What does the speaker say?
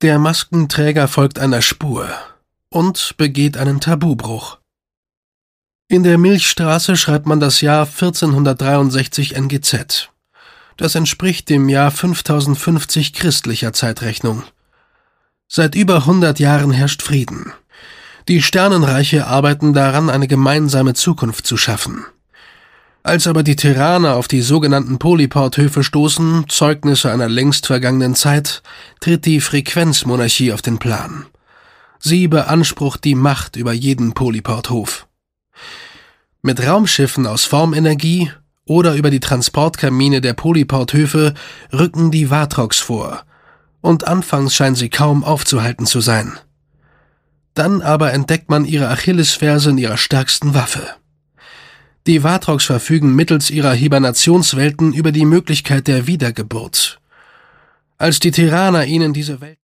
Der Maskenträger folgt einer Spur und begeht einen Tabubruch. In der Milchstraße schreibt man das Jahr 1463 NGZ. Das entspricht dem Jahr 5050 christlicher Zeitrechnung. Seit über 100 Jahren herrscht Frieden. Die Sternenreiche arbeiten daran, eine gemeinsame Zukunft zu schaffen. Als aber die Terraner auf die sogenannten Polyporthöfe stoßen, Zeugnisse einer längst vergangenen Zeit, tritt die Frequenzmonarchie auf den Plan. Sie beansprucht die Macht über jeden Polyporthof. Mit Raumschiffen aus Formenergie oder über die Transportkamine der Polyporthöfe rücken die Vatrox vor, und anfangs scheinen sie kaum aufzuhalten zu sein. Dann aber entdeckt man ihre Achillesferse in ihrer stärksten Waffe. Die Vatrox verfügen mittels ihrer Hibernationswelten über die Möglichkeit der Wiedergeburt. Als die Terraner ihnen diese Welt